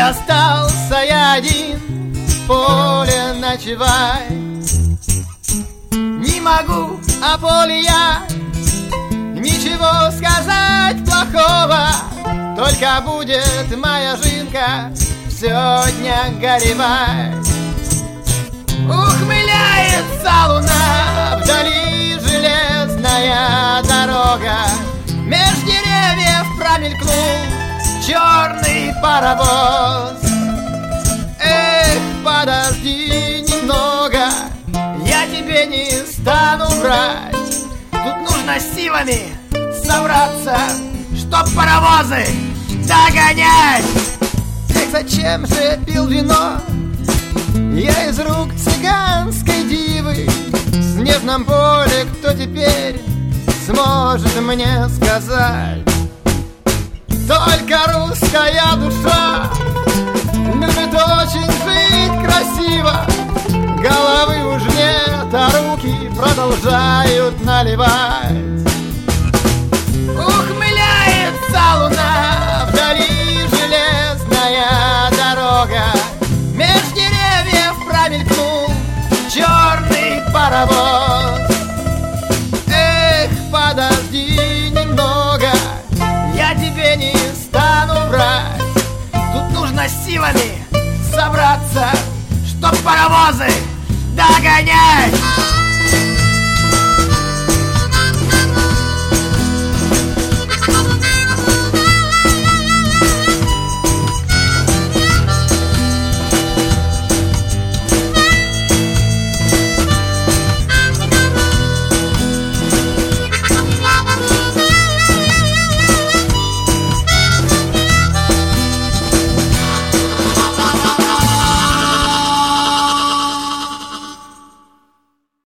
остался я один в поле ночевать. Не могу о поле я ничего сказать плохого, только будет моя жинка все дня горевать. Ухмыляется луна, вдали железная дорога, меж деревьев промелькнул черный паровоз. Эх, подожди немного, я тебе не стану врать. Тут нужно силами собраться, чтоб паровозы догонять. Эх, зачем же пил вино я из рук цыганской дивы? В снежном поле кто теперь сможет мне сказать? Только русская душа любит очень жить красиво. Головы уж нет, а руки продолжают наливать. Ухмыляется луна, вдали железная дорога, меж деревьев промелькнул черный паровоз. Эх, подожди немного, я тебе не стану врать. Тут нужно силами собраться, чтоб паровозы догонять.